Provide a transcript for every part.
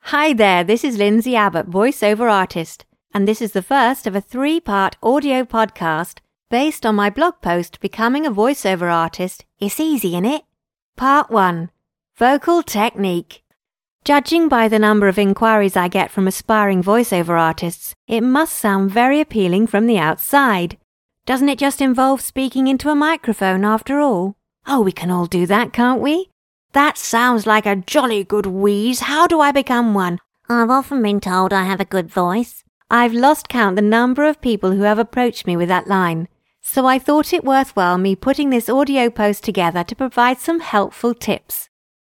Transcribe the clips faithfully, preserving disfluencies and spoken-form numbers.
Hi there, this is Lindsay Abbott, voiceover artist, and this is the first of a three-part audio podcast based on my blog post, Becoming a Voiceover Artist. It's easy, innit? Part one. Vocal Technique. Judging by the number of inquiries I get from aspiring voiceover artists, it must sound very appealing from the outside. Doesn't it just involve speaking into a microphone after all? Oh, we can all do that, can't we? That sounds like a jolly good wheeze. How do I become one? I've often been told I have a good voice. I've lost count the number of people who have approached me with that line. So I thought it worthwhile me putting this audio post together to provide some helpful tips.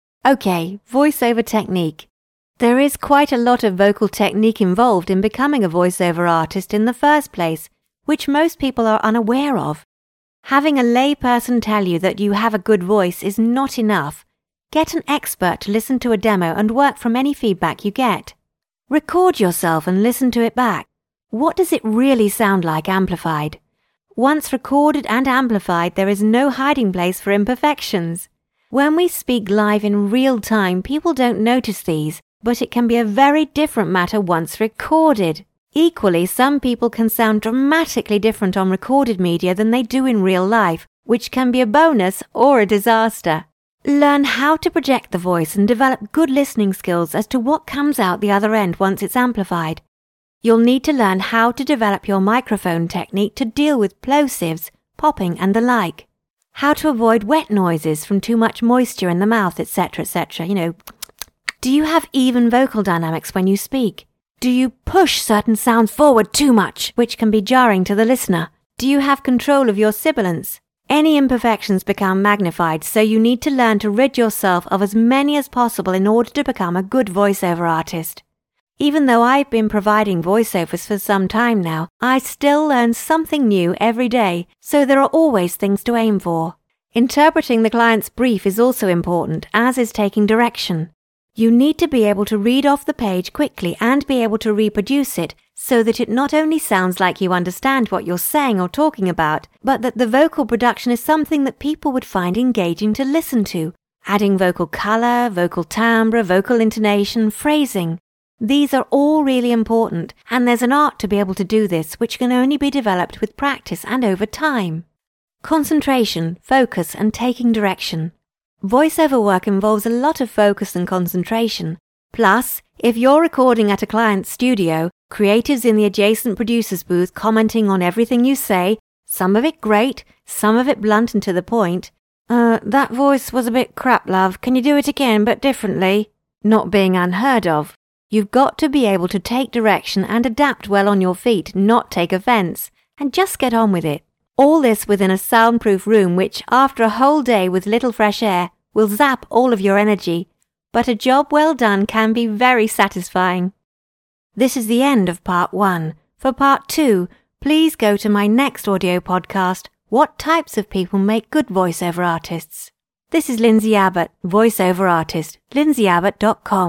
Okay, voiceover technique. There is quite a lot of vocal technique involved in becoming a voiceover artist in the first place, which most people are unaware of. Having a layperson tell you that you have a good voice is not enough. Get an expert to listen to a demo and work from any feedback you get. Record yourself and listen to it back. What does it really sound like amplified? Once recorded and amplified, there is no hiding place for imperfections. When we speak live in real time, people don't notice these, but it can be a very different matter once recorded. Equally, some people can sound dramatically different on recorded media than they do in real life, which can be a bonus or a disaster. Learn how to project the voice and develop good listening skills as to what comes out the other end once it's amplified. You'll need to learn how to develop your microphone technique to deal with plosives, popping and the like. How to avoid wet noises from too much moisture in the mouth, et cetera, et cetera. You know, do you have even vocal dynamics when you speak? Do you push certain sounds forward too much, which can be jarring to the listener? Do you have control of your sibilants? Any imperfections become magnified, so you need to learn to rid yourself of as many as possible in order to become a good voiceover artist. Even though I've been providing voiceovers for some time now, I still learn something new every day, so there are always things to aim for. Interpreting the client's brief is also important, as is taking direction. You need to be able to read off the page quickly and be able to reproduce it so that it not only sounds like you understand what you're saying or talking about, but that the vocal production is something that people would find engaging to listen to, adding vocal colour, vocal timbre, vocal intonation, phrasing. These are all really important, and there's an art to be able to do this which can only be developed with practice and over time. Concentration, focus, and taking direction. Voiceover work involves a lot of focus and concentration. Plus, if you're recording at a client's studio, creatives in the adjacent producer's booth commenting on everything you say, some of it great, some of it blunt and to the point. Uh, that voice was a bit crap, love. Can you do it again, but differently? Not being unheard of. You've got to be able to take direction and adapt well on your feet, not take offence, and just get on with it. All this within a soundproof room which, after a whole day with little fresh air, will zap all of your energy. But a job well done can be very satisfying. This is the end of part one. For part two, please go to my next audio podcast, What Types of People Make Good Voiceover Artists? This is Lindsay Abbott, voiceover artist, lindsay abbott dot com.